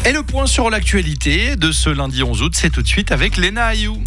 Et le point sur l'actualité de ce lundi 11 août, c'est tout de suite avec Léna Ayou.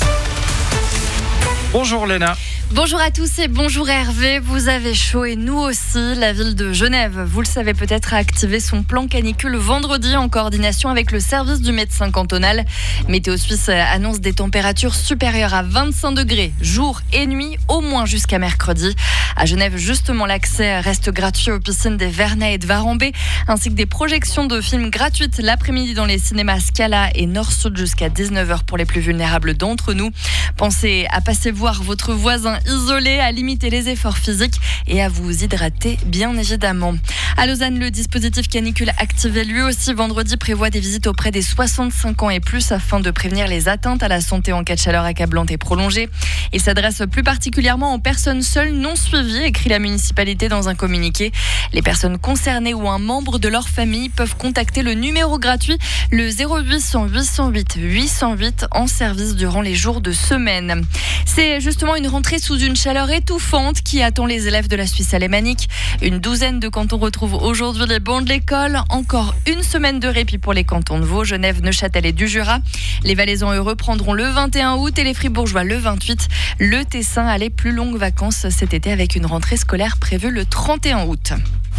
Bonjour Léna. Bonjour à tous et bonjour Hervé, vous avez chaud et nous aussi. La ville de Genève, vous le savez peut-être, a activé son plan canicule vendredi en coordination avec le service du médecin cantonal. Météo Suisse annonce des températures supérieures à 25 degrés, jour et nuit, au moins jusqu'à mercredi. À Genève, justement, l'accès reste gratuit aux piscines des Vernets et de Varambé, ainsi que des projections de films gratuites l'après-midi dans les cinémas Scala et Nord-Sud jusqu'à 19h pour les plus vulnérables d'entre nous. Pensez à passer voir votre voisin isolé, à limiter les efforts physiques et à vous hydrater bien évidemment. À Lausanne, le dispositif canicule activé lui aussi vendredi prévoit des visites auprès des 65 ans et plus afin de prévenir les atteintes à la santé en cas de chaleur accablante et prolongée. Il s'adresse plus particulièrement aux personnes seules non suivies, écrit la municipalité dans un communiqué. Les personnes concernées ou un membre de leur famille peuvent contacter le numéro gratuit, le 0800 808 808 en service durant les jours de semaine. C'est justement une rentrée sous une chaleur étouffante qui attend les élèves de la Suisse alémanique. Une douzaine de cantons retrouvent aujourd'hui les bancs de l'école. Encore une semaine de répit pour les cantons de Vaud, Genève, Neuchâtel et du Jura. Les Valaisans heureux prendront le 21 août et les Fribourgeois le 28. Le Tessin a les plus longues vacances cet été avec une rentrée scolaire prévue le 31 août.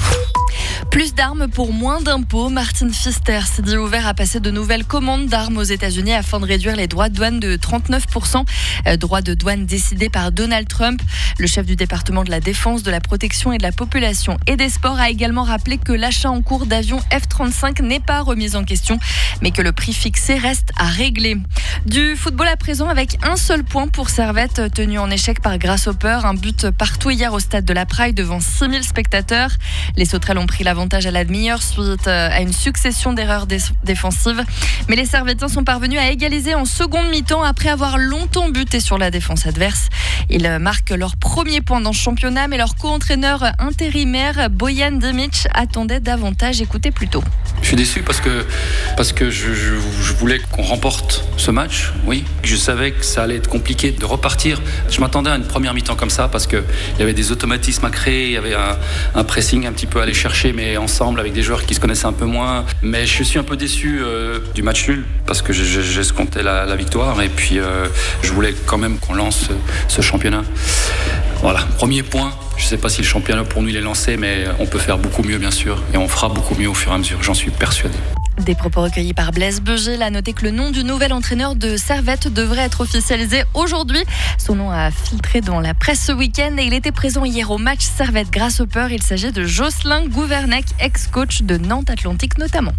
Plus d'armes pour moins d'impôts. Martin Pfister s'est dit ouvert à passer de nouvelles commandes d'armes aux États-Unis afin de réduire les droits de douane de 39%. Droits de douane décidés par Donald Trump. Le chef du département de la Défense, de la Protection et de la Population et des Sports a également rappelé que l'achat en cours d'avions F-35 n'est pas remis en question, mais que le prix fixé reste à régler. Du football à présent avec un seul point pour Servette, tenu en échec par Grasshopper. Un but partout hier au stade de la Praille devant 6000 spectateurs. Les Sauterelles ont pris l'avantage à la demi-heure suite à une succession d'erreurs défensives. Mais les Servetins sont parvenus à égaliser en seconde mi-temps après avoir longtemps buté sur la défense adverse. Ils marquent leur premier point dans ce championnat, mais leur co-entraîneur intérimaire, Bojan Dimic, attendait davantage. Écoutez plutôt. Je suis déçu parce que je voulais qu'on remporte ce match, oui. Je savais que ça allait être compliqué de repartir. Je m'attendais à une première mi-temps comme ça parce qu'il y avait des automatismes à créer, il y avait un pressing un petit peu à aller chercher, mais ensemble avec des joueurs qui se connaissaient un peu moins. Mais je suis un peu déçu du match nul parce que j'escomptais la victoire et puis je voulais quand même qu'on lance ce championnat. Voilà, premier point. Je ne sais pas si le championnat pour nous il est lancé, mais on peut faire beaucoup mieux bien sûr et on fera beaucoup mieux au fur et à mesure, j'en suis persuadé. Des propos recueillis par Blaise Beugel. A noter que le nom du nouvel entraîneur de Servette devrait être officialisé aujourd'hui. Son nom a filtré dans la presse ce week-end et il était présent hier au match Servette Grasshopper. Il s'agit de Jocelyn Gouvernec, ex-coach de Nantes Atlantique notamment.